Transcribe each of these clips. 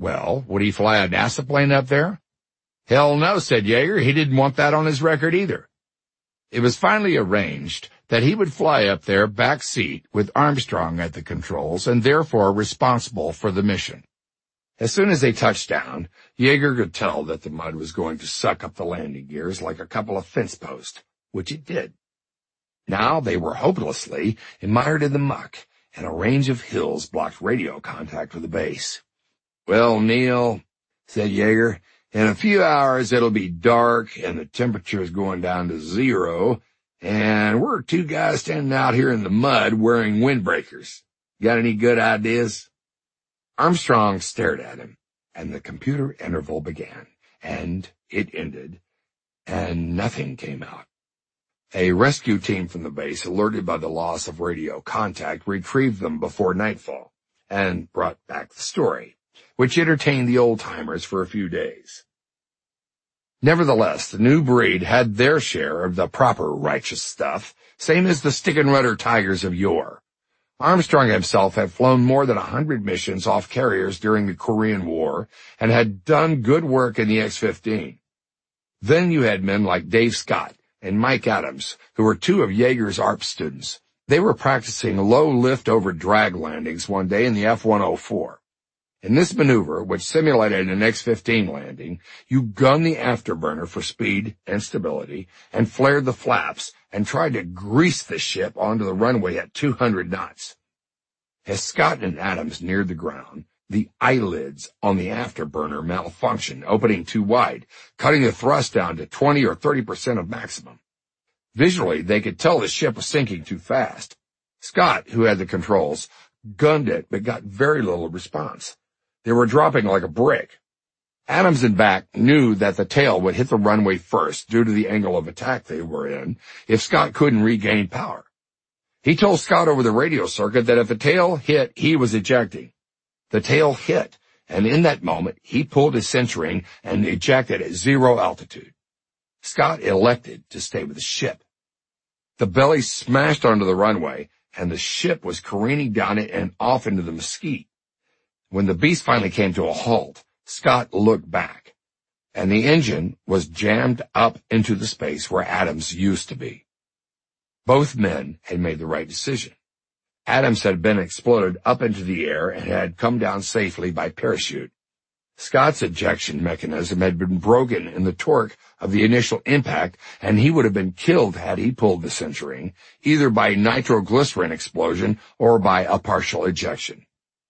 Well, would he fly a NASA plane up there? Hell no, said Yeager. He didn't want that on his record either. It was finally arranged that he would fly up there back seat with Armstrong at the controls and therefore responsible for the mission. As soon as they touched down, Yeager could tell that the mud was going to suck up the landing gears like a couple of fence posts, which it did. Now they were hopelessly mired in the muck, and a range of hills blocked radio contact with the base. Well, Neil, said Yeager, in a few hours it'll be dark and the temperature is going down to 0, and we're two guys standing out here in the mud wearing windbreakers. Got any good ideas? Armstrong stared at him, and the computer interval began, and it ended, and nothing came out. A rescue team from the base, alerted by the loss of radio contact, retrieved them before nightfall and brought back the story, which entertained the old-timers for a few days. Nevertheless, the new breed had their share of the proper righteous stuff, same as the stick-and-rudder tigers of yore. Armstrong himself had flown more than 100 missions off carriers during the Korean War and had done good work in the X-15. Then you had men like Dave Scott and Mike Adams, who were two of Yeager's ARP students. They were practicing low lift-over drag landings one day in the F-104. In this maneuver, which simulated an X-15 landing, you gunned the afterburner for speed and stability and flared the flaps and tried to grease the ship onto the runway at 200 knots. As Scott and Adams neared the ground, the eyelids on the afterburner malfunctioned, opening too wide, cutting the thrust down to 20 or 30% of maximum. Visually, they could tell the ship was sinking too fast. Scott, who had the controls, gunned it but got very little response. They were dropping like a brick. Adams and Back knew that the tail would hit the runway first due to the angle of attack they were in if Scott couldn't regain power. He told Scott over the radio circuit that if the tail hit, he was ejecting. The tail hit, and in that moment, he pulled his centering and ejected at 0 altitude. Scott elected to stay with the ship. The belly smashed onto the runway, and the ship was careening down it and off into the mesquite. When the beast finally came to a halt, Scott looked back, and the engine was jammed up into the space where Adams used to be. Both men had made the right decision. Adams had been exploded up into the air and had come down safely by parachute. Scott's ejection mechanism had been broken in the torque of the initial impact, and he would have been killed had he pulled the centering, either by nitroglycerin explosion or by a partial ejection.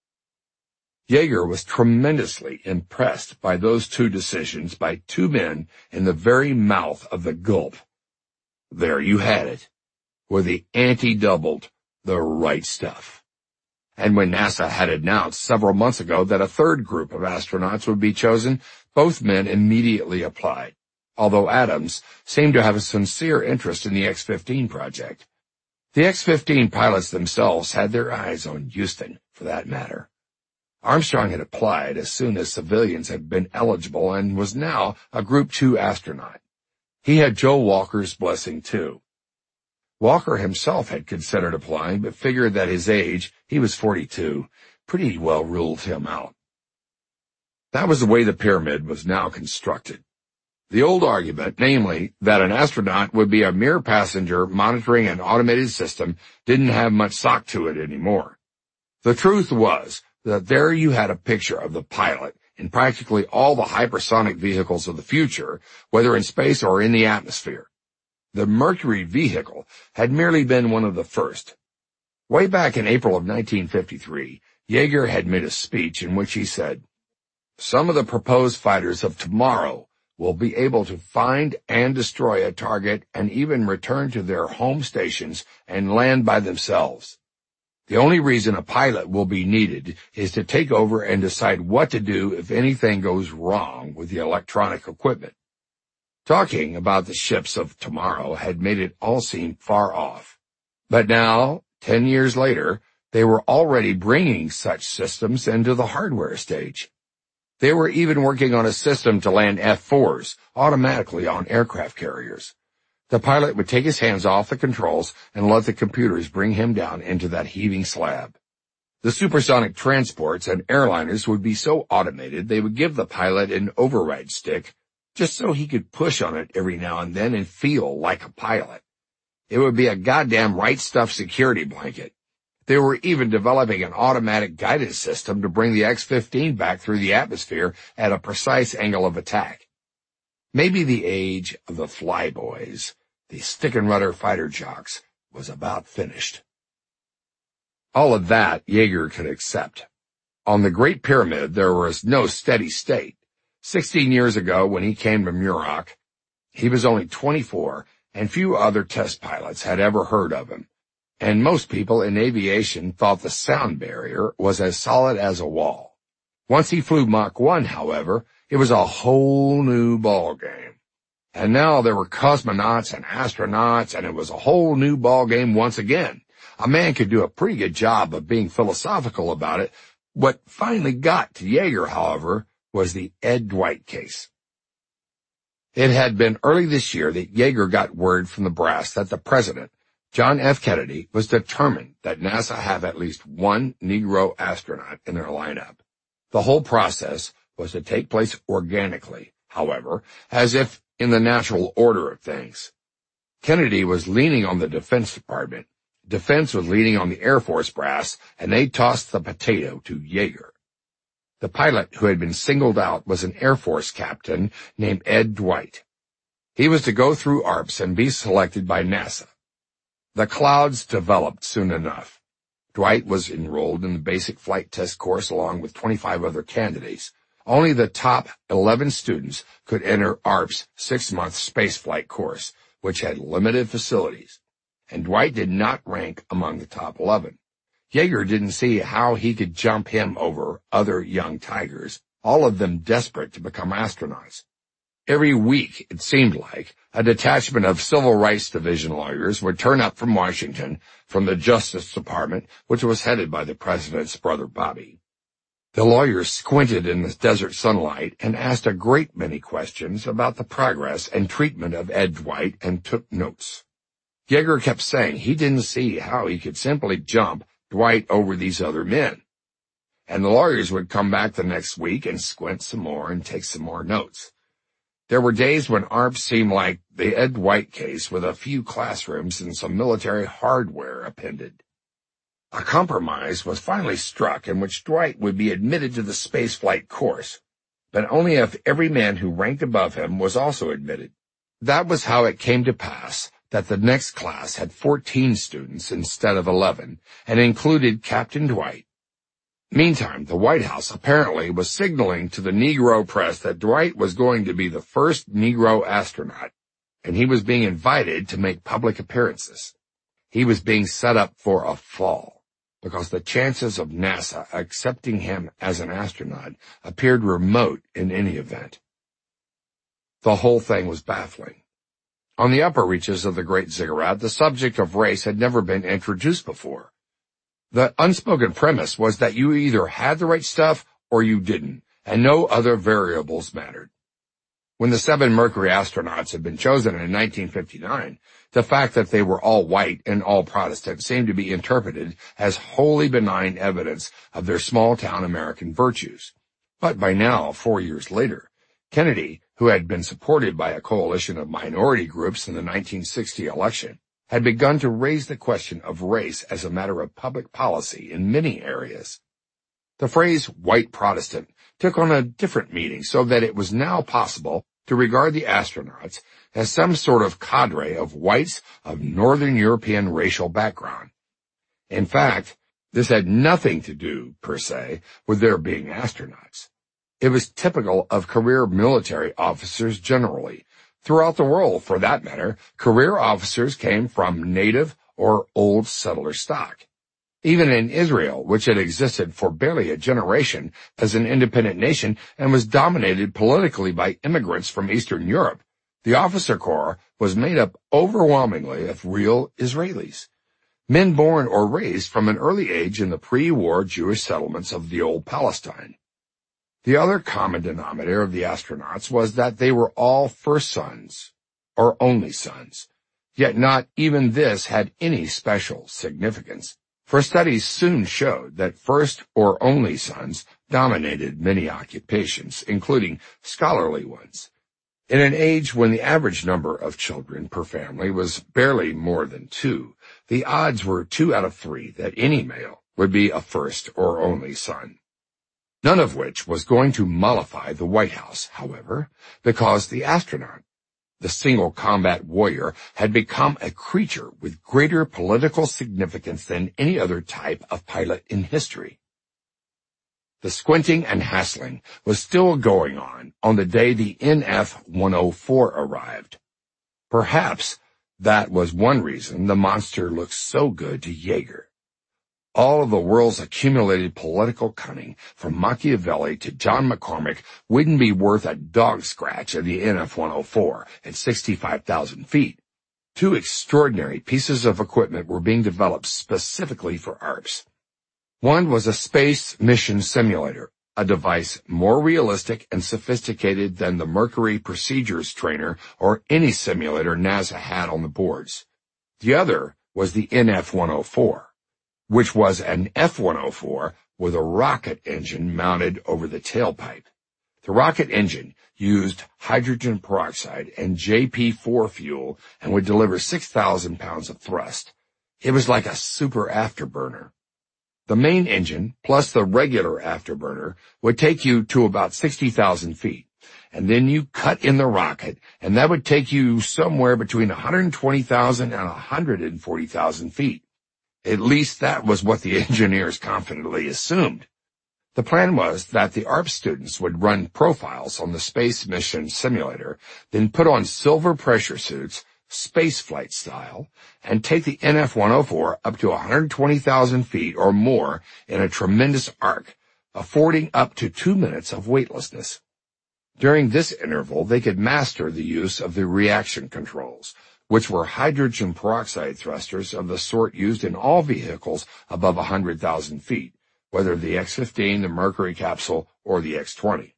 Yeager was tremendously impressed by those two decisions by two men in the very mouth of the Gulf. There you had it, where the ante doubled the right stuff. And when NASA had announced several months ago that a third group of astronauts would be chosen, both men immediately applied, although Adams seemed to have a sincere interest in the X-15 project. The X-15 pilots themselves had their eyes on Houston, for that matter. Armstrong had applied as soon as civilians had been eligible and was now a Group 2 astronaut. He had Joe Walker's blessing, too. Walker himself had considered applying, but figured that his age, he was 42, pretty well ruled him out. That was the way the pyramid was now constructed. The old argument, namely, that an astronaut would be a mere passenger monitoring an automated system, didn't have much sock to it anymore. The truth was that there you had a picture of the pilot in practically all the hypersonic vehicles of the future, whether in space or in the atmosphere. The Mercury vehicle had merely been one of the first. Way back in April of 1953, Yeager had made a speech in which he said, "Some of the proposed fighters of tomorrow will be able to find and destroy a target and even return to their home stations and land by themselves. The only reason a pilot will be needed is to take over and decide what to do if anything goes wrong with the electronic equipment." Talking about the ships of tomorrow had made it all seem far off. But now, 10 years later, they were already bringing such systems into the hardware stage. They were even working on a system to land F-4s automatically on aircraft carriers. The pilot would take his hands off the controls and let the computers bring him down into that heaving slab. The supersonic transports and airliners would be so automated they would give the pilot an override stick just so he could push on it every now and then and feel like a pilot. It would be a goddamn right stuff security blanket. They were even developing an automatic guidance system to bring the X-15 back through the atmosphere at a precise angle of attack. Maybe the age of the flyboys, the stick-and-rudder fighter jocks, was about finished. All of that Yeager could accept. On the Great Pyramid, there was no steady state. 16 years ago, when he came to Muroc, he was only 24, and few other test pilots had ever heard of him. And most people in aviation thought the sound barrier was as solid as a wall. Once he flew Mach 1, however, it was a whole new ballgame. And now there were cosmonauts and astronauts, and it was a whole new ballgame once again. A man could do a pretty good job of being philosophical about it. What finally got to Yeager, however, was the Ed Dwight case. It had been early this year that Yeager got word from the brass that the president, John F. Kennedy, was determined that NASA have at least one Negro astronaut in their lineup. The whole process was to take place organically, however, as if in the natural order of things. Kennedy was leaning on the Defense Department. Defense was leaning on the Air Force brass, and they tossed the potato to Yeager. The pilot who had been singled out was an Air Force captain named Ed Dwight. He was to go through ARPS and be selected by NASA. The clouds developed soon enough. Dwight was enrolled in the basic flight test course along with 25 other candidates. Only the top 11 students could enter ARP's 6-month spaceflight course, which had limited facilities, and Dwight did not rank among the top 11. Yeager didn't see how he could jump him over other young tigers, all of them desperate to become astronauts. Every week, it seemed like, a detachment of Civil Rights Division lawyers would turn up from Washington, from the Justice Department, which was headed by the president's brother Bobby. The lawyers squinted in the desert sunlight and asked a great many questions about the progress and treatment of Ed Dwight and took notes. Yeager kept saying he didn't see how he could simply jump Dwight over these other men. And the lawyers would come back the next week and squint some more and take some more notes. There were days when ARPS seemed like the Ed Dwight case with a few classrooms and some military hardware appended. A compromise was finally struck in which Dwight would be admitted to the spaceflight course, but only if every man who ranked above him was also admitted. That was how it came to pass that the next class had 14 students instead of 11 and included Captain Dwight. Meantime, the White House apparently was signaling to the Negro press that Dwight was going to be the first Negro astronaut, and he was being invited to make public appearances. He was being set up for a fall, because the chances of NASA accepting him as an astronaut appeared remote in any event. The whole thing was baffling. On the upper reaches of the Great Ziggurat, the subject of race had never been introduced before. The unspoken premise was that you either had the right stuff or you didn't, and no other variables mattered. When the 7 Mercury astronauts had been chosen in 1959, the fact that they were all white and all Protestant seemed to be interpreted as wholly benign evidence of their small-town American virtues. But by now, 4 years later, Kennedy, who had been supported by a coalition of minority groups in the 1960 election, had begun to raise the question of race as a matter of public policy in many areas. The phrase white Protestant took on a different meaning so that it was now possible to regard the astronauts as some sort of cadre of whites of Northern European racial background. In fact, this had nothing to do, per se, with their being astronauts. It was typical of career military officers generally. Throughout the world, for that matter, career officers came from native or old settler stock. Even in Israel, which had existed for barely a generation as an independent nation and was dominated politically by immigrants from Eastern Europe, the officer corps was made up overwhelmingly of real Israelis, men born or raised from an early age in the pre-war Jewish settlements of the old Palestine. The other common denominator of the astronauts was that they were all first sons, or only sons, yet not even this had any special significance. for studies soon showed that first or only sons dominated many occupations, including scholarly ones. In an age when the average number of children per family was barely more than 2, the odds were 2 out of 3 that any male would be a first or only son. None of which was going to mollify the White House, however, because the astronaut, the single combat warrior, had become a creature with greater political significance than any other type of pilot in history. The squinting and hassling was still going on the day the NF-104 arrived. Perhaps that was one reason the monster looked so good to Yeager. All of the world's accumulated political cunning, from Machiavelli to John McCormack, wouldn't be worth a dog scratch of the NF-104 at 65,000 feet. 2 extraordinary pieces of equipment were being developed specifically for ARPS. One was a space mission simulator, a device more realistic and sophisticated than the Mercury Procedures Trainer or any simulator NASA had on the boards. The other was the NF-104, which was an F-104 with a rocket engine mounted over the tailpipe. The rocket engine used hydrogen peroxide and JP4 fuel and would deliver 6,000 pounds of thrust. It was like a super afterburner. The main engine, plus the regular afterburner, would take you to about 60,000 feet, and then you cut in the rocket, and that would take you somewhere between 120,000 and 140,000 feet. At least that was what the engineers confidently assumed. The plan was that the ARP students would run profiles on the space mission simulator, then put on silver pressure suits, spaceflight style, and take the NF-104 up to 120,000 feet or more in a tremendous arc, affording up to 2 minutes of weightlessness. During this interval, they could master the use of the reaction controls, which were hydrogen peroxide thrusters of the sort used in all vehicles above 100,000 feet, whether the X-15, the Mercury capsule, or the X-20.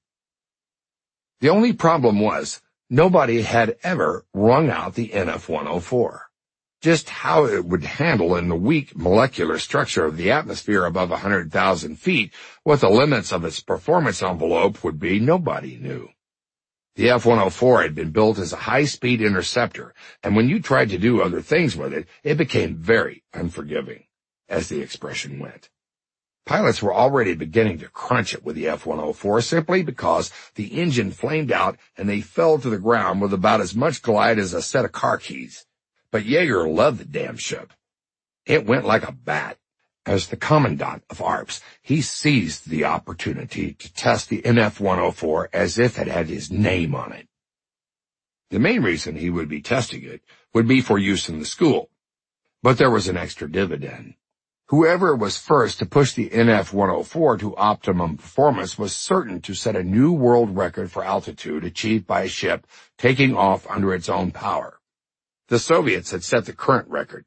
The only problem was, nobody had ever wrung out the NF-104. Just how it would handle in the weak molecular structure of the atmosphere above 100,000 feet, what the limits of its performance envelope would be, nobody knew. The F-104 had been built as a high-speed interceptor, and when you tried to do other things with it, it became very unforgiving, as the expression went. Pilots were already beginning to crunch it with the F-104 simply because the engine flamed out and they fell to the ground with about as much glide as a set of car keys. But Yeager loved the damn ship. It went like a bat. As the commandant of ARPS, he seized the opportunity to test the NF-104 as if it had his name on it. The main reason he would be testing it would be for use in the school. But there was an extra dividend. Whoever was first to push the NF-104 to optimum performance was certain to set a new world record for altitude achieved by a ship taking off under its own power. The Soviets had set the current record,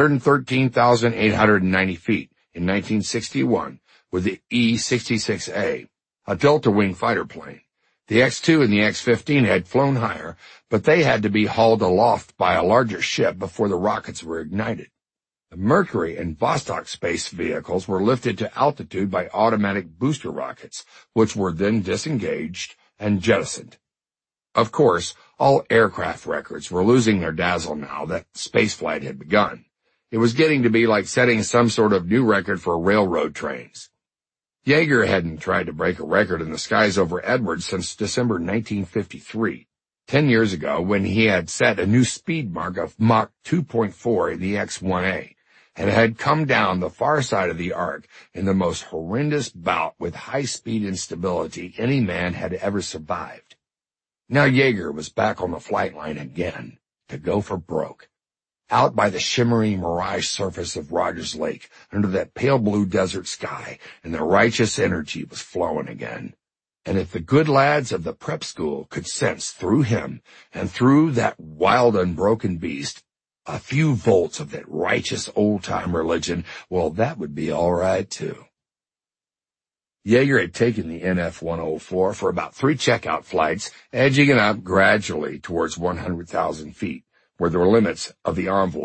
113,890 feet, in 1961 with the E-66A, a delta-wing fighter plane. The X-2 and the X-15 had flown higher, but they had to be hauled aloft by a larger ship before the rockets were ignited. The Mercury and Vostok space vehicles were lifted to altitude by automatic booster rockets, which were then disengaged and jettisoned. Of course, all aircraft records were losing their dazzle now that spaceflight had begun. It was getting to be like setting some sort of new record for railroad trains. Yeager hadn't tried to break a record in the skies over Edwards since December 1953, 10 years ago, when he had set a new speed mark of Mach 2.4 in the X-1A. And had come down the far side of the arc in the most horrendous bout with high-speed instability any man had ever survived. Now Yeager was back on the flight line again, to go for broke. Out by the shimmering mirage surface of Rogers Lake, under that pale blue desert sky, and the righteous energy was flowing again. And if the good lads of the prep school could sense through him, and through that wild unbroken beast, a few volts of that righteous old-time religion, well, that would be all right, too. Yeager had taken the NF-104 for about 3 checkout flights, edging it up gradually towards 100,000 feet, where the limits of the envelope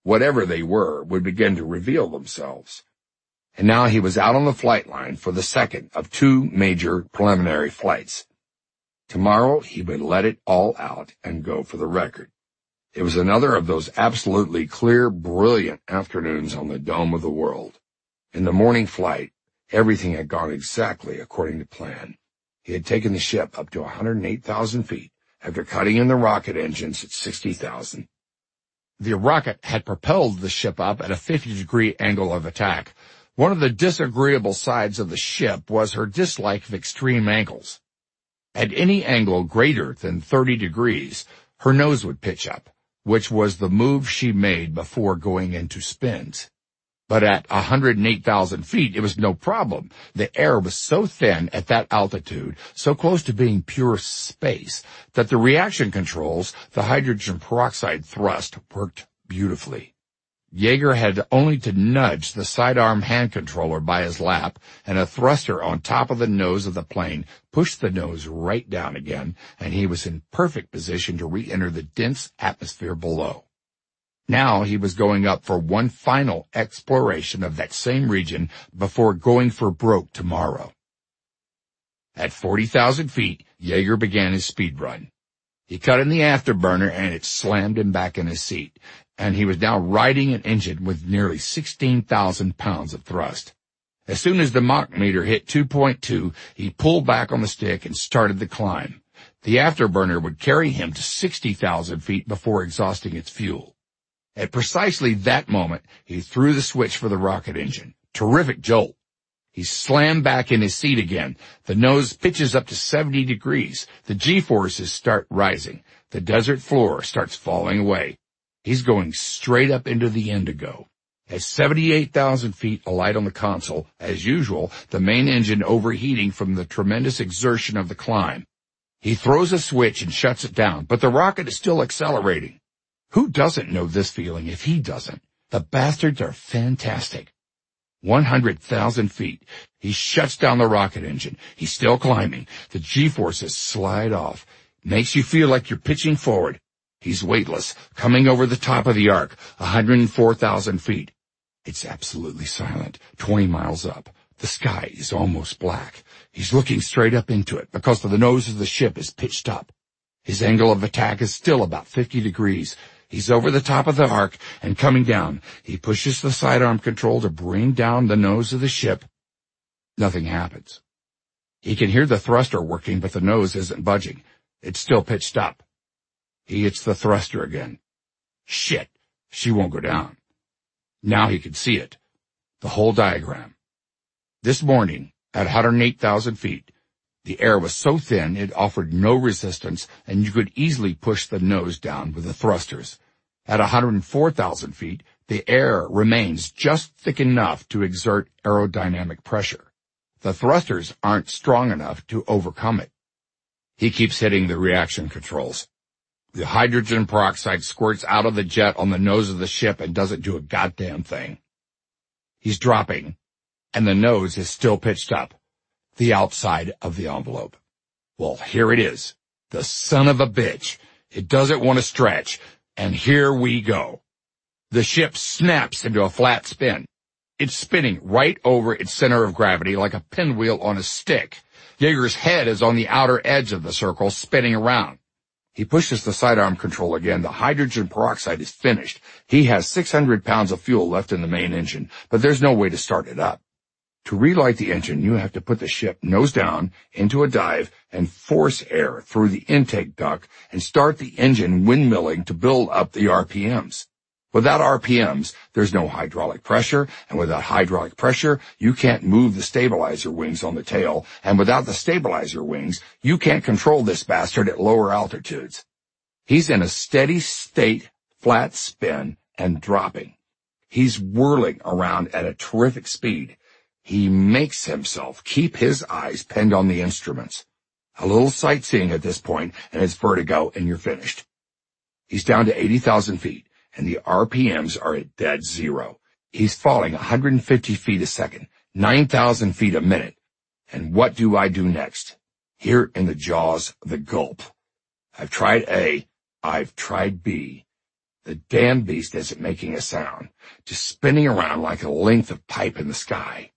whatever they were, would begin to reveal themselves. And now he was out on the flight line for the second of two major preliminary flights. Tomorrow he would let it all out and go for the record. It was another of those absolutely clear, brilliant afternoons on the dome of the world. In the morning flight, everything had gone exactly according to plan. He had taken the ship up to 108,000 feet after cutting in the rocket engines at 60,000. The rocket had propelled the ship up at a 50-degree angle of attack. One of the disagreeable sides of the ship was her dislike of extreme angles. At any angle greater than 30 degrees, her nose would pitch up, which was the move she made before going into spins. But at 108,000 feet, it was no problem. The air was so thin at that altitude, so close to being pure space, that the reaction controls, the hydrogen peroxide thrust, worked beautifully. Yeager had only to nudge the sidearm hand controller by his lap, and a thruster on top of the nose of the plane pushed the nose right down again, and he was in perfect position to re-enter the dense atmosphere below. Now he was going up for one final exploration of that same region before going for broke tomorrow. At 40,000 feet, Yeager began his speed run. He cut in the afterburner and it slammed him back in his seat, and he was now riding an engine with nearly 16,000 pounds of thrust. As soon as the Mach meter hit 2.2, he pulled back on the stick and started the climb. The afterburner would carry him to 60,000 feet before exhausting its fuel. At precisely that moment, he threw the switch for the rocket engine. Terrific jolt. He slammed back in his seat again. The nose pitches up to 70 degrees. The G-forces start rising. The desert floor starts falling away. He's going straight up into the indigo. At 78,000 feet, a light on the console, as usual, the main engine overheating from the tremendous exertion of the climb. He throws a switch and shuts it down, but the rocket is still accelerating. Who doesn't know this feeling if he doesn't? The bastards are fantastic. 100,000 feet. He shuts down the rocket engine. He's still climbing. The G-forces slide off. Makes you feel like you're pitching forward. He's weightless, coming over the top of the arc, 104,000 feet. It's absolutely silent, 20 miles up. The sky is almost black. He's looking straight up into it because the nose of the ship is pitched up. His angle of attack is still about 50 degrees. He's over the top of the arc and coming down. He pushes the sidearm control to bring down the nose of the ship. Nothing happens. He can hear the thruster working, but the nose isn't budging. It's still pitched up. He hits the thruster again. Shit, she won't go down. Now he can see it. The whole diagram. This morning, at 108,000 feet, the air was so thin it offered no resistance, and you could easily push the nose down with the thrusters. At 104,000 feet, the air remains just thick enough to exert aerodynamic pressure. The thrusters aren't strong enough to overcome it. He keeps hitting the reaction controls. The hydrogen peroxide squirts out of the jet on the nose of the ship and doesn't do a goddamn thing. He's dropping, and the nose is still pitched up, the outside of the envelope. Well, here it is. The son of a bitch. It doesn't want to stretch, and here we go. The ship snaps into a flat spin. It's spinning right over its center of gravity like a pinwheel on a stick. Yeager's head is on the outer edge of the circle, spinning around. He pushes the sidearm control again. The hydrogen peroxide is finished. He has 600 pounds of fuel left in the main engine, but there's no way to start it up. To relight the engine, you have to put the ship nose down into a dive and force air through the intake duct and start the engine windmilling to build up the RPMs. Without RPMs, there's no hydraulic pressure, and without hydraulic pressure, you can't move the stabilizer wings on the tail, and without the stabilizer wings, you can't control this bastard at lower altitudes. He's in a steady state, flat spin, and dropping. He's whirling around at a terrific speed. He makes himself keep his eyes pinned on the instruments. A little sightseeing at this point, and it's vertigo, and you're finished. He's down to 80,000 feet. And the RPMs are at dead zero. He's falling 150 feet a second, 9,000 feet a minute. And what do I do next? Here in the jaws of the gulp. I've tried A, I've tried B. The damn beast isn't making a sound, just spinning around like a length of pipe in the sky.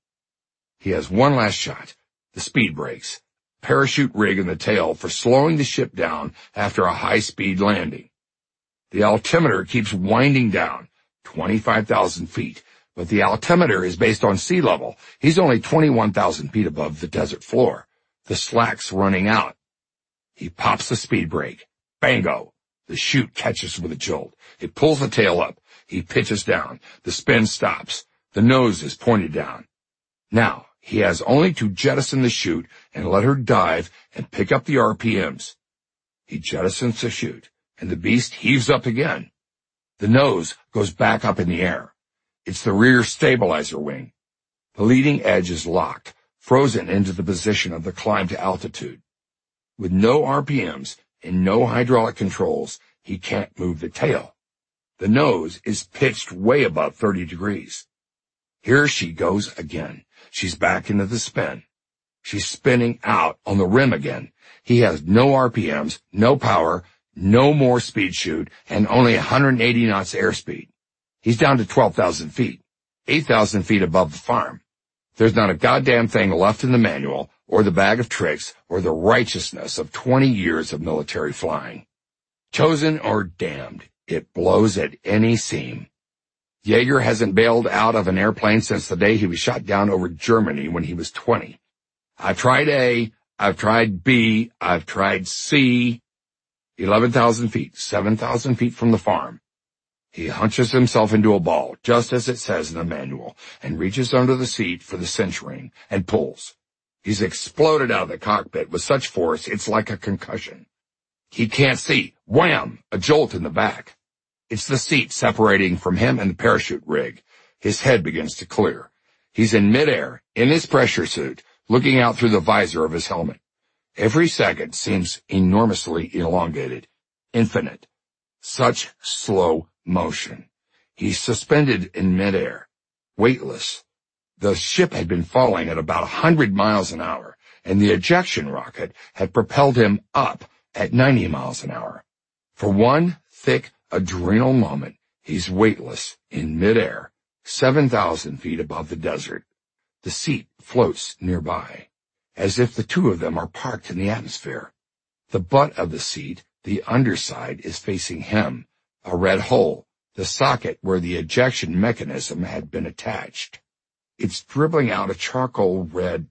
He has one last shot, the speed brakes, parachute rig in the tail for slowing the ship down after a high-speed landing. The altimeter keeps winding down, 25,000 feet, but the altimeter is based on sea level. He's only 21,000 feet above the desert floor. The slack's running out. He pops the speed brake. Bango! The chute catches with a jolt. It pulls the tail up. He pitches down. The spin stops. The nose is pointed down. Now, he has only to jettison the chute and let her dive and pick up the RPMs. He jettisons the chute, and the beast heaves up again. The nose goes back up in the air. It's the rear stabilizer wing. The leading edge is locked, frozen into the position of the climb to altitude. With no RPMs and no hydraulic controls, he can't move the tail. The nose is pitched way above 30 degrees. Here she goes again. She's back into the spin. She's spinning out on the rim again. He has no RPMs, no power, no more speed chute, and only 180 knots airspeed. He's down to 12,000 feet, 8,000 feet above the farm. There's not a goddamn thing left in the manual, or the bag of tricks, or the righteousness of 20 years of military flying. Chosen or damned, it blows at any seam. Yeager hasn't bailed out of an airplane since the day he was shot down over Germany when he was 20. I've tried A, I've tried B, I've tried C. 11,000 feet, 7,000 feet from the farm. He hunches himself into a ball, just as it says in the manual, and reaches under the seat for the cinch ring, and pulls. He's exploded out of the cockpit with such force it's like a concussion. He can't see. Wham! A jolt in the back. It's the seat separating from him and the parachute rig. His head begins to clear. He's in midair, in his pressure suit, looking out through the visor of his helmet. Every second seems enormously elongated, infinite. Such slow motion. He's suspended in midair, weightless. The ship had been falling at about 100 miles an hour, and the ejection rocket had propelled him up at 90 miles an hour. For one thick adrenal moment, he's weightless in midair, 7,000 feet above the desert. The seat floats nearby, as if the two of them are parked in the atmosphere. The butt of the seat, the underside, is facing him, a red hole, the socket where the ejection mechanism had been attached. It's dribbling out a charcoal red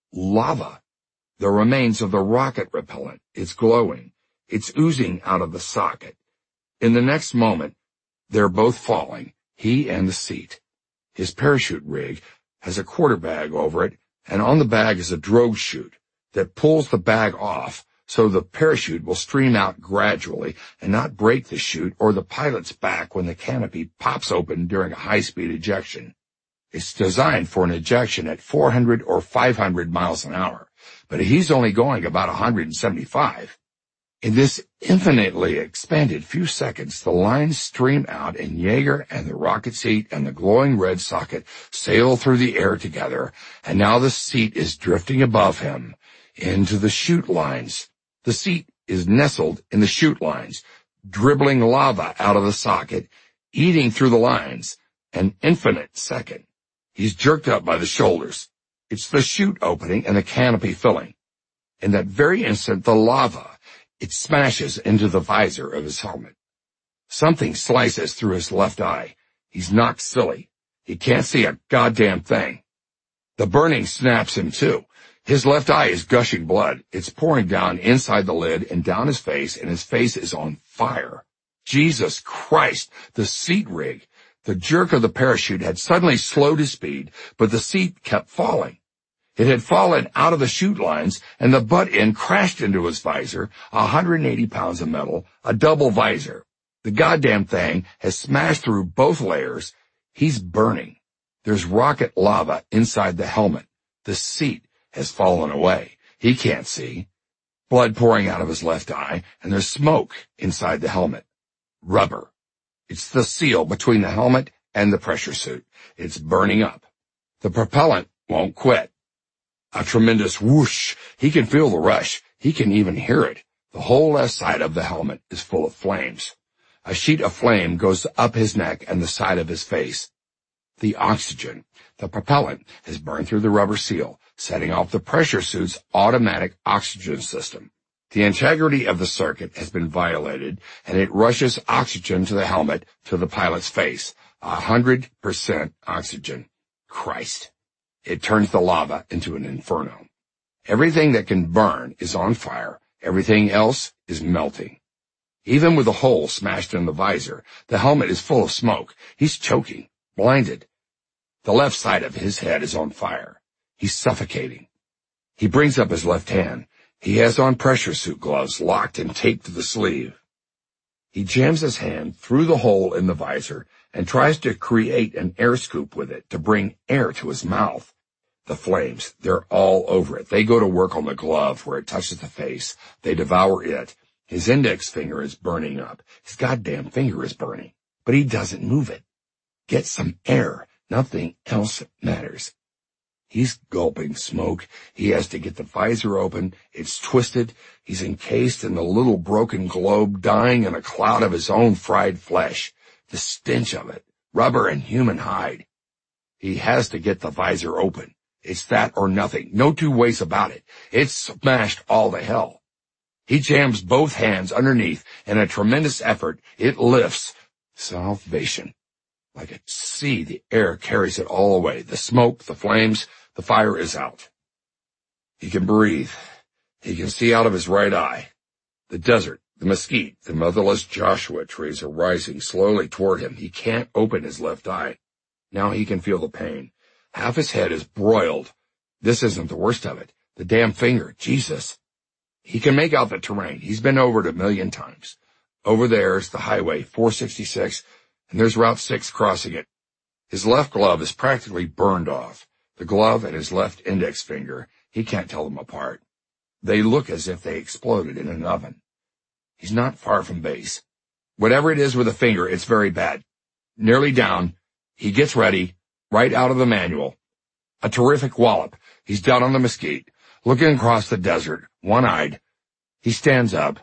lava. The remains of the rocket repellent. It's glowing. It's oozing out of the socket. In the next moment, they're both falling, he and the seat. His parachute rig has a quarter bag over it, and on the bag is a drogue chute that pulls the bag off so the parachute will stream out gradually and not break the chute or the pilot's back when the canopy pops open during a high-speed ejection. It's designed for an ejection at 400 or 500 miles an hour, but he's only going about 175. In this infinitely expanded few seconds, the lines stream out and Yeager and the rocket seat and the glowing red socket sail through the air together, and now the seat is drifting above him into the chute lines. The seat is nestled in the chute lines, dribbling lava out of the socket, eating through the lines, an infinite second. He's jerked up by the shoulders. It's the chute opening and the canopy filling. In that very instant, the lava, it smashes into the visor of his helmet. Something slices through his left eye. He's knocked silly. He can't see a goddamn thing. The burning snaps him too. His left eye is gushing blood. It's pouring down inside the lid and down his face, and his face is on fire. Jesus Christ, the seat rig. The jerk of the parachute had suddenly slowed his speed, but the seat kept falling. It had fallen out of the chute lines, and the butt end crashed into his visor, 180 pounds of metal, a double visor. The goddamn thing has smashed through both layers. He's burning. There's rocket lava inside the helmet. The seat has fallen away. He can't see. Blood pouring out of his left eye, and there's smoke inside the helmet. Rubber. It's the seal between the helmet and the pressure suit. It's burning up. The propellant won't quit. A tremendous whoosh. He can feel the rush. He can even hear it. The whole left side of the helmet is full of flames. A sheet of flame goes up his neck and the side of his face. The oxygen, the propellant, has burned through the rubber seal, setting off the pressure suit's automatic oxygen system. The integrity of the circuit has been violated, and it rushes oxygen to the helmet, to the pilot's face. 100% oxygen. Christ. It turns the lava into an inferno. Everything that can burn is on fire. Everything else is melting. Even with a hole smashed in the visor, the helmet is full of smoke. He's choking, blinded. The left side of his head is on fire. He's suffocating. He brings up his left hand. He has on pressure suit gloves locked and taped to the sleeve. He jams his hand through the hole in the visor and tries to create an air scoop with it to bring air to his mouth. The flames, they're all over it. They go to work on the glove where it touches the face. They devour it. His index finger is burning up. His goddamn finger is burning. But he doesn't move it. Get some air. Nothing else matters. He's gulping smoke. He has to get the visor open. It's twisted. He's encased in the little broken globe, dying in a cloud of his own fried flesh. The stench of it. Rubber and human hide. He has to get the visor open. It's that or nothing. No two ways about it. It's smashed all to hell. He jams both hands underneath. In a tremendous effort, it lifts. Salvation. Like a sea, the air carries it all away. The smoke, the flames, the fire is out. He can breathe. He can see out of his right eye. The desert, the mesquite, the motherless Joshua trees are rising slowly toward him. He can't open his left eye. Now he can feel the pain. Half his head is broiled. This isn't the worst of it. The damn finger, Jesus. He can make out the terrain. He's been over it 1,000,000 times. Over there is the highway, 466, and there's Route 6 crossing it. His left glove is practically burned off. The glove and his left index finger, he can't tell them apart. They look as if they exploded in an oven. He's not far from base. Whatever it is with the finger, it's very bad. Nearly down. He gets ready, right out of the manual. A terrific wallop. He's down on the mesquite, looking across the desert, one-eyed. He stands up.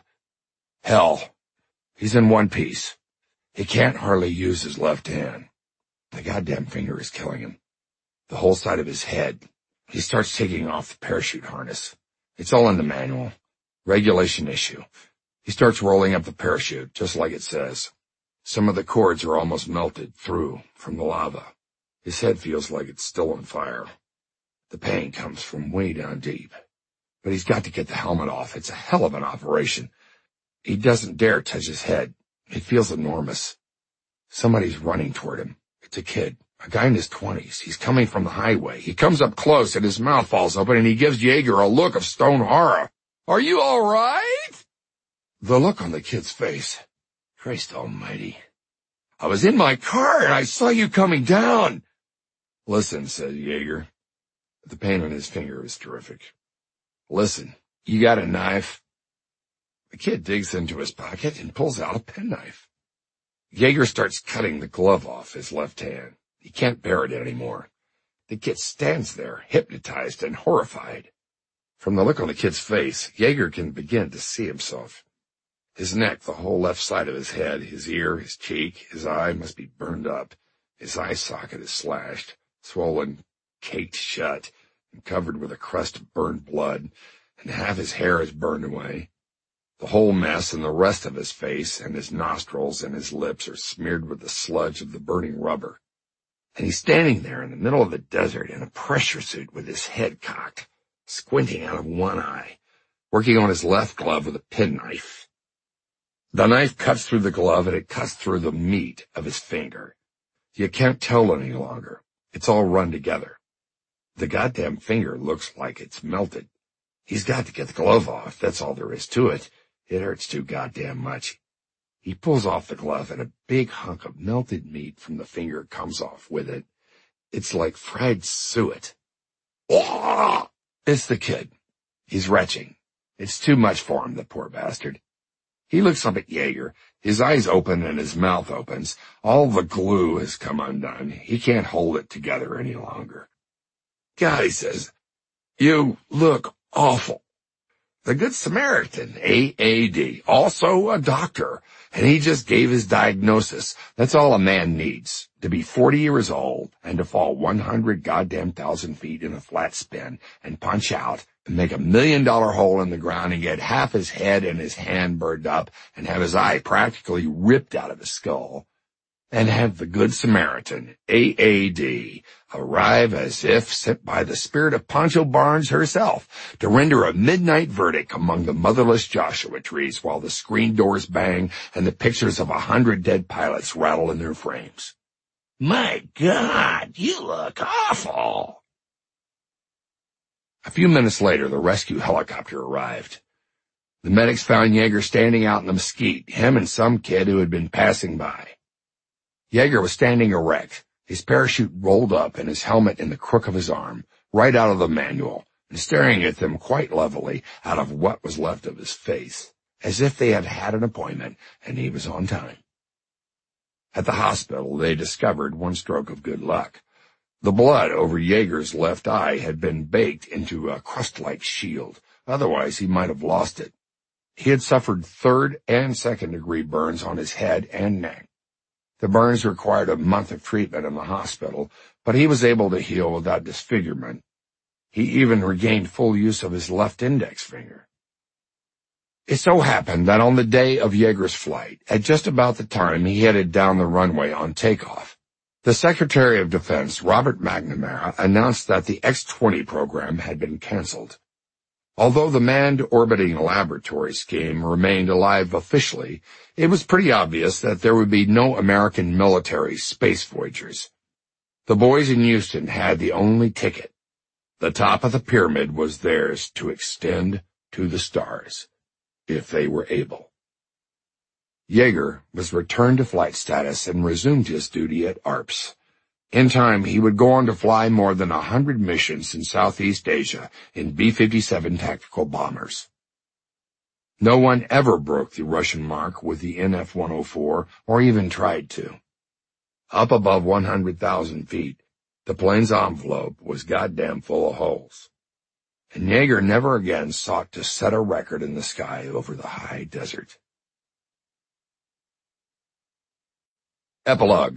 Hell. He's in one piece. He can't hardly use his left hand. The goddamn finger is killing him. The whole side of his head. He starts taking off the parachute harness. It's all in the manual. Regulation issue. He starts rolling up the parachute, just like it says. Some of the cords are almost melted through from the lava. His head feels like it's still on fire. The pain comes from way down deep. But he's got to get the helmet off. It's a hell of an operation. He doesn't dare touch his head. It feels enormous. Somebody's running toward him. It's a kid, a guy in his 20s. He's coming from the highway. He comes up close and his mouth falls open and he gives Jaeger a look of stone horror. Are you all right? The look on the kid's face. Christ almighty. I was in my car and I saw you coming down. Listen, said Jaeger. The pain on his finger is terrific. Listen, you got a knife? The kid digs into his pocket and pulls out a penknife. Jaeger starts cutting the glove off his left hand. He can't bear it anymore. The kid stands there, hypnotized and horrified. From the look on the kid's face, Jaeger can begin to see himself. His neck, the whole left side of his head, his ear, his cheek, his eye must be burned up. His eye socket is slashed, swollen, caked shut, and covered with a crust of burned blood, and half his hair is burned away. The whole mess and the rest of his face and his nostrils and his lips are smeared with the sludge of the burning rubber. And he's standing there in the middle of the desert in a pressure suit with his head cocked, squinting out of one eye, working on his left glove with a penknife. The knife cuts through the glove and it cuts through the meat of his finger. You can't tell any longer. It's all run together. The goddamn finger looks like it's melted. He's got to get the glove off. That's all there is to it. It hurts too goddamn much. He pulls off the glove and a big hunk of melted meat from the finger comes off with it. It's like fried suet. It's the kid. He's retching. It's too much for him, the poor bastard. He looks up at Jaeger. His eyes open and his mouth opens. All the glue has come undone. He can't hold it together any longer. God, he says, you look awful. the Good Samaritan, AAD, also a doctor, and he just gave his diagnosis. That's all a man needs, to be 40 years old and to fall 100 goddamn thousand feet in a flat spin and punch out and make $1 million hole in the ground and get half his head and his hand burned up and have his eye practically ripped out of his skull. And have the Good Samaritan, AAD, arrive as if sent by the spirit of Pancho Barnes herself to render a midnight verdict among the motherless Joshua trees while the screen doors bang and the pictures of 100 dead pilots rattle in their frames. My God, you look awful. A few minutes later, the rescue helicopter arrived. The medics found Yeager standing out in the mesquite, him and some kid who had been passing by. Yeager was standing erect, his parachute rolled up and his helmet in the crook of his arm, right out of the manual, and staring at them quite levelly out of what was left of his face, as if they had had an appointment and he was on time. At the hospital, they discovered one stroke of good luck. The blood over Yeager's left eye had been baked into a crust-like shield, otherwise he might have lost it. He had suffered 3rd and 2nd-degree burns on his head and neck. The burns required a month of treatment in the hospital, but he was able to heal without disfigurement. He even regained full use of his left index finger. It so happened that on the day of Yeager's flight, at just about the time he headed down the runway on takeoff, the Secretary of Defense, Robert McNamara, announced that the X-20 program had been canceled. Although the manned orbiting laboratory scheme remained alive officially, it was pretty obvious that there would be no American military space voyagers. The boys in Houston had the only ticket. The top of the pyramid was theirs to extend to the stars, if they were able. Yeager was returned to flight status and resumed his duty at ARPS. In time, he would go on to fly more than 100 missions in Southeast Asia in B-57 tactical bombers. No one ever broke the Russian mark with the NF-104 or even tried to. Up above 100,000 feet, the plane's envelope was goddamn full of holes. And Yeager never again sought to set a record in the sky over the high desert. Epilogue.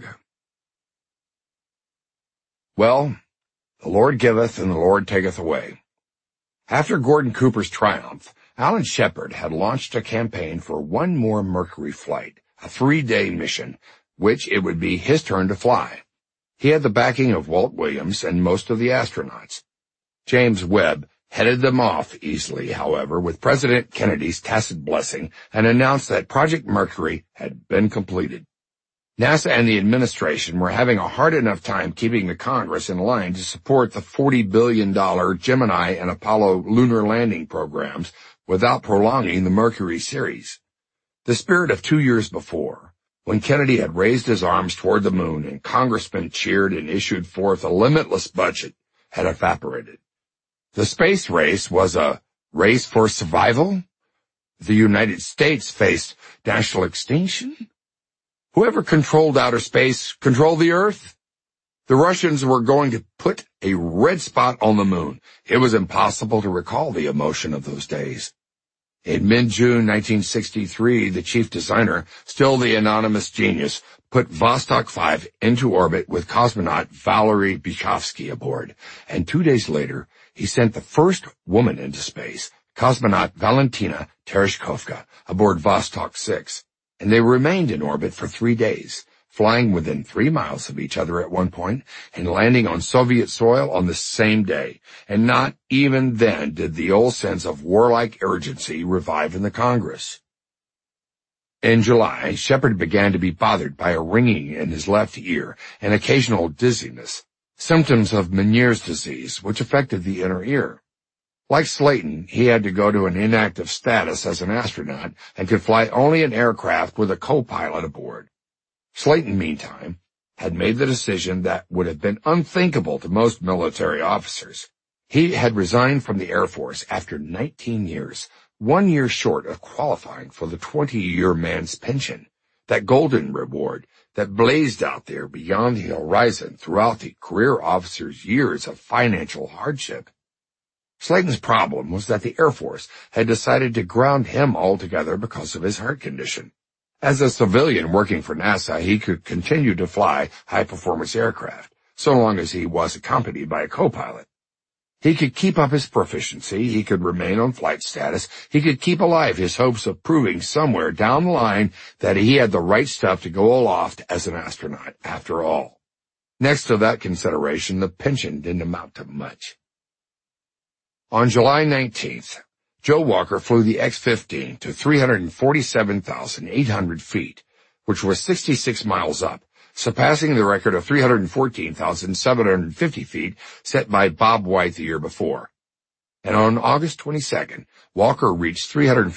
Well, the Lord giveth and the Lord taketh away. After Gordon Cooper's triumph, Alan Shepard had launched a campaign for one more Mercury flight, a 3-day mission, which it would be his turn to fly. He had the backing of Walt Williams and most of the astronauts. James Webb headed them off easily, however, with President Kennedy's tacit blessing, and announced that Project Mercury had been completed. NASA and the administration were having a hard enough time keeping the Congress in line to support the $40 billion Gemini and Apollo lunar landing programs without prolonging the Mercury series. The spirit of 2 years before, when Kennedy had raised his arms toward the moon and congressmen cheered and issued forth a limitless budget, had evaporated. The space race was a race for survival? The United States faced national extinction? Whoever controlled outer space controlled the Earth. The Russians were going to put a red spot on the moon. It was impossible to recall the emotion of those days. In mid-June 1963, the chief designer, still the anonymous genius, put Vostok 5 into orbit with cosmonaut Valery Bykovsky aboard, and 2 days later, he sent the first woman into space, cosmonaut Valentina Tereshkovka, aboard Vostok 6. And they remained in orbit for 3 days, flying within 3 miles of each other at one point and landing on Soviet soil on the same day. And not even then did the old sense of warlike urgency revive in the Congress. In July, Shepard began to be bothered by a ringing in his left ear and occasional dizziness, symptoms of Meniere's disease, which affected the inner ear. Like Slayton, he had to go to an inactive status as an astronaut and could fly only an aircraft with a co-pilot aboard. Slayton, meantime, had made the decision that would have been unthinkable to most military officers. He had resigned from the Air Force after 19 years, 1 year short of qualifying for the 20-year man's pension, that golden reward that blazed out there beyond the horizon throughout the career officer's years of financial hardship. Slayton's problem was that the Air Force had decided to ground him altogether because of his heart condition. As a civilian working for NASA, he could continue to fly high-performance aircraft, so long as he was accompanied by a co-pilot. He could keep up his proficiency, he could remain on flight status, he could keep alive his hopes of proving somewhere down the line that he had the right stuff to go aloft as an astronaut, after all. Next to that consideration, the pension didn't amount to much. On July 19th, Joe Walker flew the X-15 to 347,800 feet, which was 66 miles up, surpassing the record of 314,750 feet set by Bob White the year before. And on August 22nd, Walker reached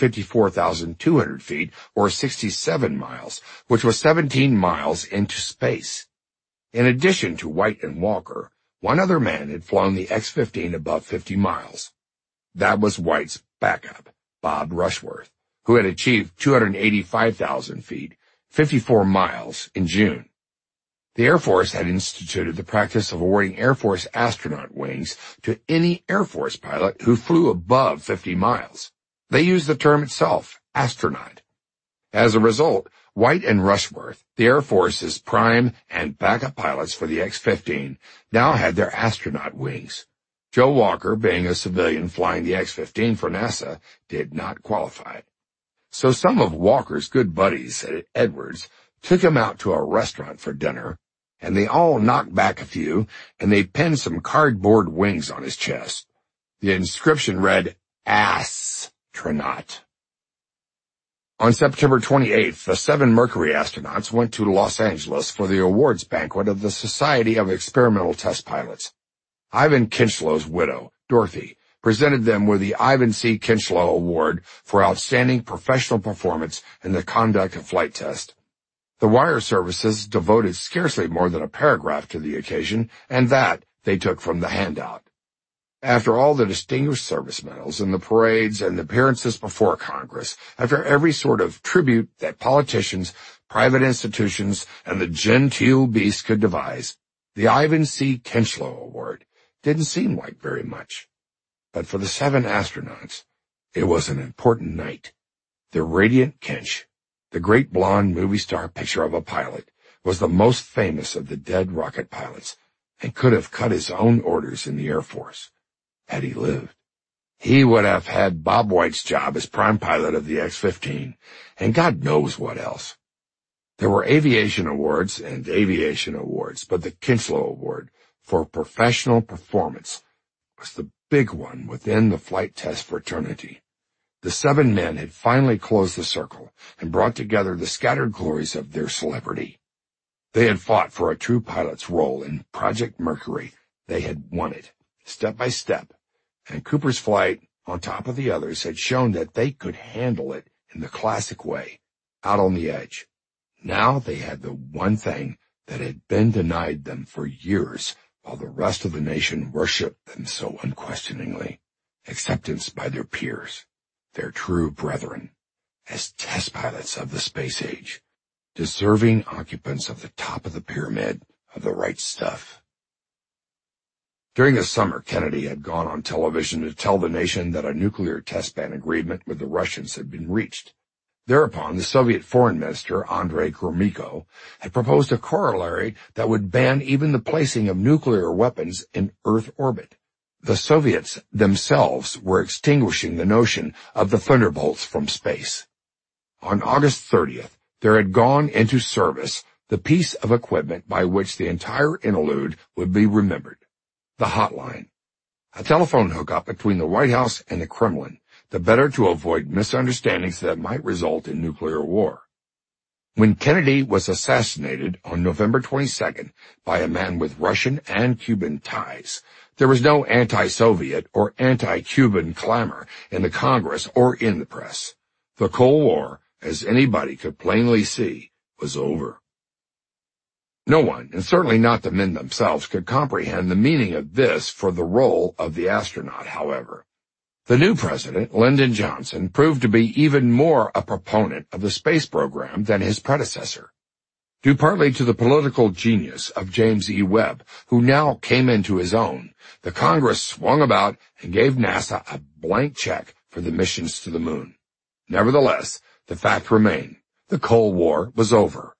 354,200 feet, or 67 miles, which was 17 miles into space. In addition to White and Walker, one other man had flown the X-15 above 50 miles. That was White's backup, Bob Rushworth, who had achieved 285,000 feet, 54 miles, in June. The Air Force had instituted the practice of awarding Air Force astronaut wings to any Air Force pilot who flew above 50 miles. They used the term itself, astronaut. As a result, White and Rushworth, the Air Force's prime and backup pilots for the X-15, now had their astronaut wings. Joe Walker, being a civilian flying the X-15 for NASA, did not qualify. So some of Walker's good buddies at Edwards took him out to a restaurant for dinner, and they all knocked back a few, and they pinned some cardboard wings on his chest. The inscription read, Astronaut. On September 28th, the 7 Mercury astronauts went to Los Angeles for the awards banquet of the Society of Experimental Test Pilots. Ivan Kinslow's widow, Dorothy, presented them with the Ivan C. Kinchlow Award for outstanding professional performance in the conduct of flight test. The wire services devoted scarcely more than a paragraph to the occasion, and that they took from the handout. After all the distinguished service medals and the parades and the appearances before Congress, after every sort of tribute that politicians, private institutions, and the genteel beast could devise, the Ivan C. Kinchlow Award didn't seem like very much. But for the 7 astronauts, it was an important night. The radiant Kinch, the great blonde movie star picture of a pilot, was the most famous of the dead rocket pilots and could have cut his own orders in the Air Force had he lived. He would have had Bob White's job as prime pilot of the X-15, and God knows what else. There were aviation awards, but the Kinchlow Award for professional performance was the big one within the flight test fraternity. The 7 men had finally closed the circle and brought together the scattered glories of their celebrity. They had fought for a true pilot's role in Project Mercury. They had won it, step by step, and Cooper's flight, on top of the others, had shown that they could handle it in the classic way, out on the edge. Now they had the one thing that had been denied them for years, while the rest of the nation worshipped them so unquestioningly: acceptance by their peers, their true brethren, as test pilots of the space age, deserving occupants of the top of the pyramid of the right stuff. During the summer, Kennedy had gone on television to tell the nation that a nuclear test ban agreement with the Russians had been reached. Thereupon, the Soviet Foreign Minister, Andrei Gromyko, had proposed a corollary that would ban even the placing of nuclear weapons in Earth orbit. The Soviets themselves were extinguishing the notion of the Thunderbolts from space. On August 30th, there had gone into service the piece of equipment by which the entire interlude would be remembered: the hotline, a telephone hookup between the White House and the Kremlin, the better to avoid misunderstandings that might result in nuclear war. When Kennedy was assassinated on November 22nd by a man with Russian and Cuban ties, there was no anti-Soviet or anti-Cuban clamor in the Congress or in the press. The Cold War, as anybody could plainly see, was over. No one, and certainly not the men themselves, could comprehend the meaning of this for the role of the astronaut, however. The new president, Lyndon Johnson, proved to be even more a proponent of the space program than his predecessor. Due partly to the political genius of James E. Webb, who now came into his own, the Congress swung about and gave NASA a blank check for the missions to the moon. Nevertheless, the fact remained: the Cold War was over.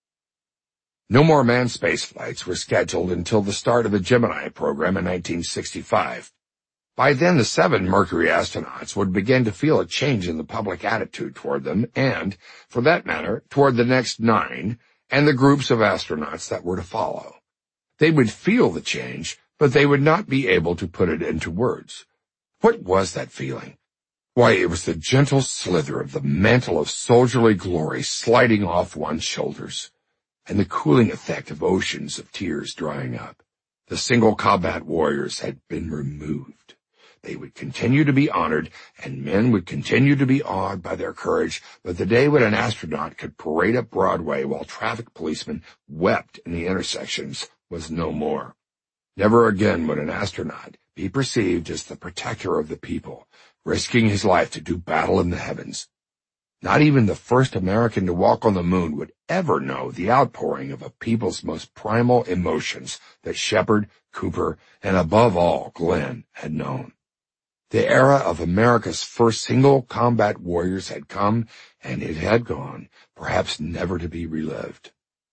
No more manned space flights were scheduled until the start of the Gemini program in 1965. By then, the 7 Mercury astronauts would begin to feel a change in the public attitude toward them and, for that matter, toward the next 9 and the groups of astronauts that were to follow. They would feel the change, but they would not be able to put it into words. What was that feeling? Why, it was the gentle slither of the mantle of soldierly glory sliding off one's shoulders, and the cooling effect of oceans of tears drying up. The single combat warriors had been removed. They would continue to be honored, and men would continue to be awed by their courage, but the day when an astronaut could parade up Broadway while traffic policemen wept in the intersections was no more. Never again would an astronaut be perceived as the protector of the people, risking his life to do battle in the heavens. Not even the first American to walk on the moon would ever know the outpouring of a people's most primal emotions that Shepard, Cooper, and above all, Glenn had known. The era of America's first single combat warriors had come, and it had gone, perhaps never to be relived.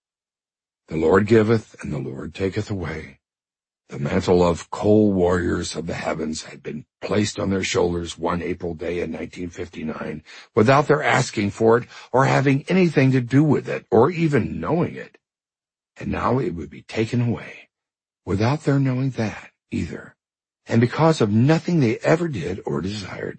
The Lord giveth, and the Lord taketh away. The mantle of coal warriors of the heavens had been placed on their shoulders one April day in 1959, without their asking for it or having anything to do with it or even knowing it. And now it would be taken away, without their knowing that either, and because of nothing they ever did or desired.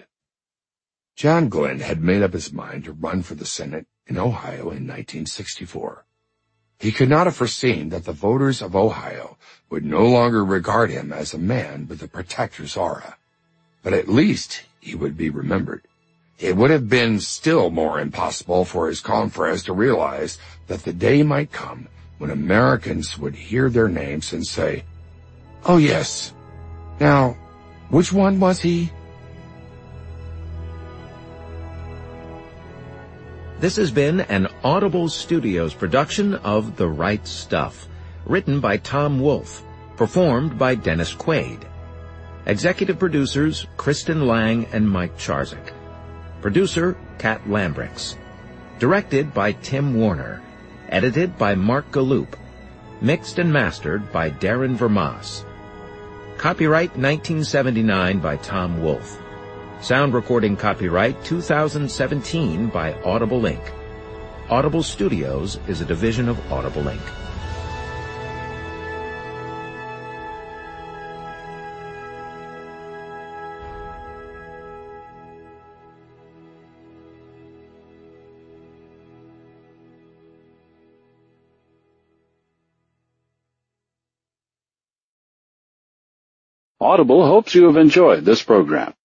John Glenn had made up his mind to run for the Senate in Ohio in 1964. He could not have foreseen that the voters of Ohio would no longer regard him as a man with a protector's aura. But at least he would be remembered. It would have been still more impossible for his confreres to realize that the day might come when Americans would hear their names and say, "Oh yes, now, which one was he?" This has been an Audible Studios production of The Right Stuff, written by Tom Wolfe, performed by Dennis Quaid. Executive producers Kristen Lang and Mike Charzik. Producer Kat Lambrix. Directed by Tim Warner. Edited by Mark Galloop. Mixed and mastered by Darren Vermas. Copyright 1979 by Tom Wolfe. Sound recording copyright 2017 by Audible Inc. Audible Studios is a division of Audible Inc. Audible hopes you have enjoyed this program.